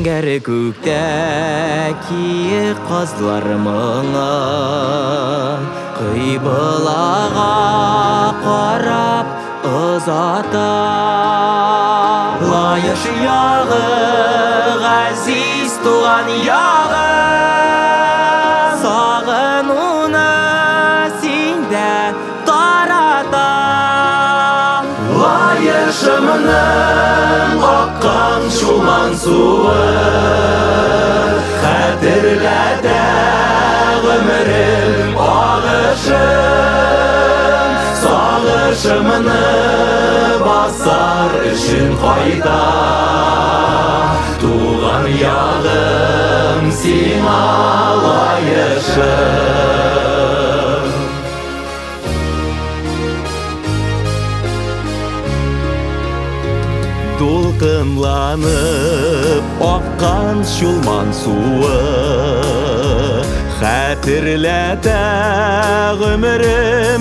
Зәңгәр күктә киек қазлар мұңын, Қибылаға қарап ұзата. Лайыш яғы, ғазиз туған яғы, сағынуны сенде тарата. Лайышымның аққан шулан суы, Хәтерләтә ғүмірім ағышын. Сағышымны басар үшін қайта, туған яғым сиңа лайышым. Дулқынланып аққан шулман суы, Хәтерләтә ғүмірім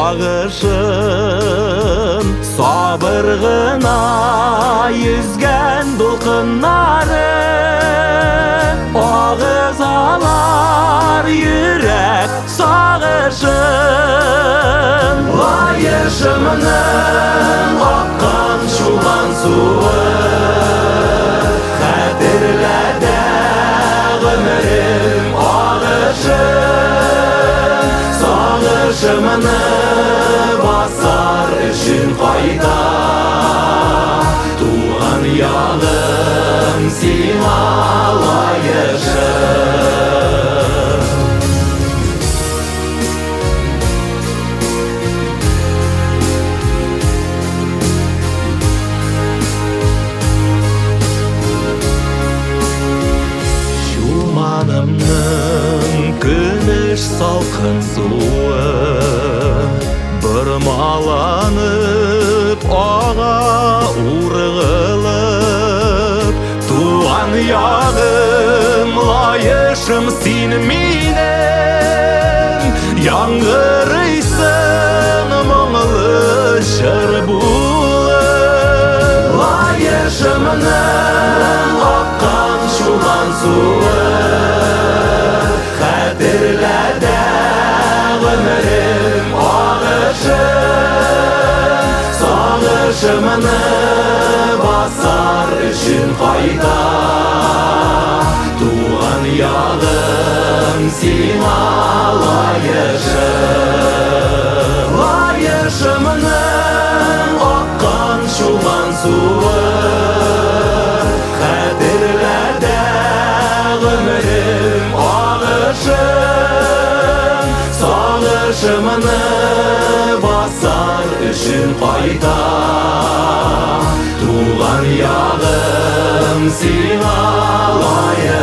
ағышын. Сабыр ғына yüзген дулқыннары, ағызалар йөрәк сағышын. Лайышымның аққан шулман суы, Хәтерләтә ғүмірім ағышын. Сағышымны басар үшін қайта, туған яғым сиңа лайышым. Шулманымның күміш салқын суы, бұрмаланып аға урғылып. Туған яғым лайышым син минем, яңғырыйсың мұңлы жыр болып. Лайышымның аққан шулан суы, Хәтерләтә ғүмірім ағышын. Сағышымны басар үшін қайта, туған яғым сиңа лайышым. Лайышымның аққан шулман суы, Хәтерләтә ғүмірім ағышын. Сағышымны басар үшін қайта, туған яғым сиңа лайышым.